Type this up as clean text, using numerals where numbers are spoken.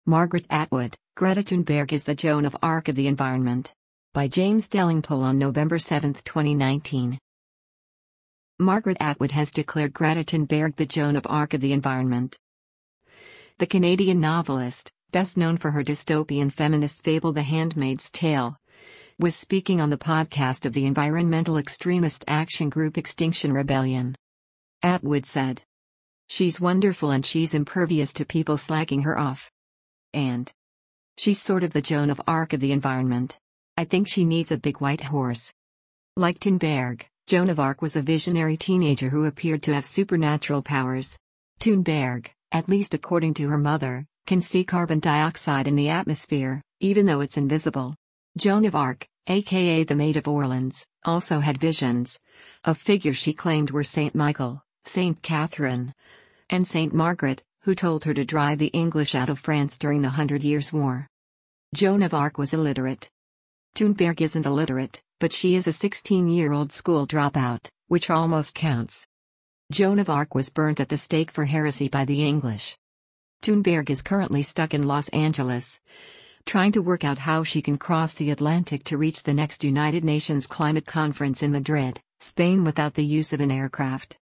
Margaret Atwood, Greta Thunberg is the Joan of Arc of the environment. By James Delingpole on November 7, 2019. Margaret Atwood has declared Greta Thunberg the Joan of Arc of the environment. The Canadian novelist, best known for her dystopian feminist fable The Handmaid's Tale, was speaking on the podcast of the environmental extremist action group Extinction Rebellion. Atwood said, "She's wonderful and she's impervious to people slagging her off. And she's sort of the Joan of Arc of the environment. I think she needs a big white horse." Like Thunberg, Joan of Arc was a visionary teenager who appeared to have supernatural powers. Thunberg, at least according to her mother, can see carbon dioxide in the atmosphere, even though it's invisible. Joan of Arc, aka the Maid of Orleans, also had visions of figures she claimed were Saint Michael, Saint Catherine, and Saint Margaret, who told her to drive the English out of France during the 100 Years' War. Joan of Arc was illiterate. Thunberg isn't illiterate, but she is a 16-year-old school dropout, which almost counts. Joan of Arc was burnt at the stake for heresy by the English. Thunberg is currently stuck in Los Angeles, trying to work out how she can cross the Atlantic to reach the next United Nations Climate Conference in Madrid, Spain without the use of an aircraft.